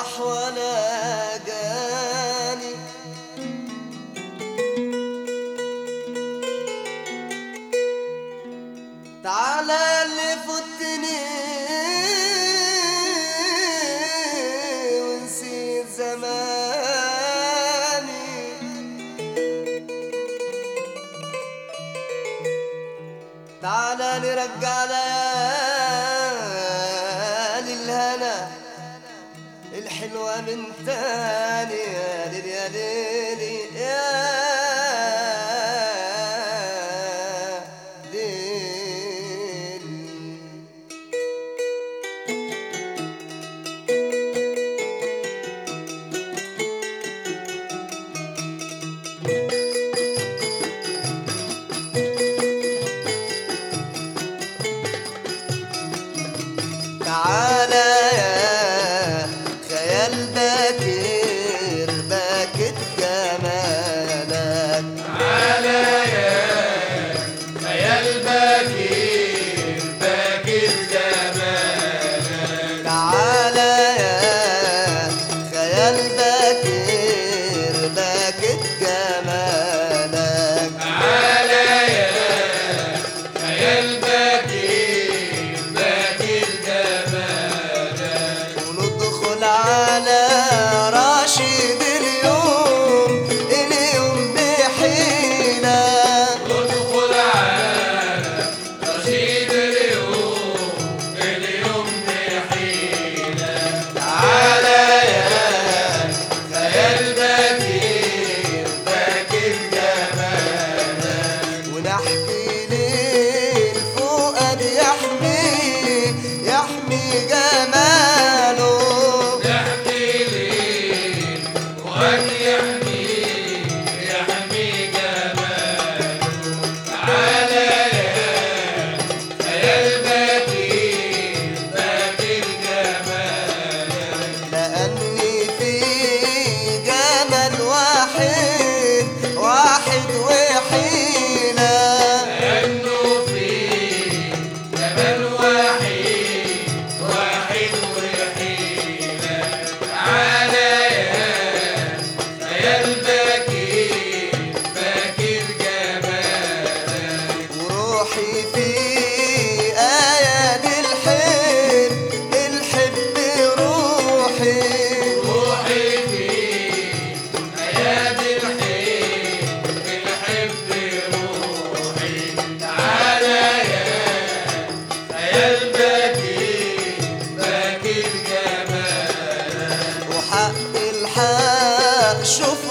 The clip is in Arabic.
راح ولا جاني، تعالى اللي فتني ونسيت زماني، تعالى نرجع ليالي الهنا الحلوة من تاني. يا ليل يا ليل يا ليل. تعالى يا خيال باكر باكت جمالك، تعالى يا خيال باكر باكر جمالك، تعالى يا خيال باكر باكت جمالك، تعالى يا خيال باكر باكر جمالك، وندخل على راشد اليوم اليوم بحيلة، ندخل على رشيد اليوم اليوم بحيلة. تعالى يا خيال باكر باكر جمالك، ونحكي للفؤاد يحمي يحمي جماله، نحكي ليه وأن يحمي يحمي جماله. تعالى يا خيال باكر باكر جمالك، لأني في جمال واحد واحد وحيلة، لأنه في جمال واحد واحد وحيلة. تعالى يا خيال باكر باكر جمالك، وروحي في أيادي الحب الحب روحي، روحي في أيادي الحب الحب روحي. تعالى يا خيال باكر باكر جمالك، وحق الحق شوف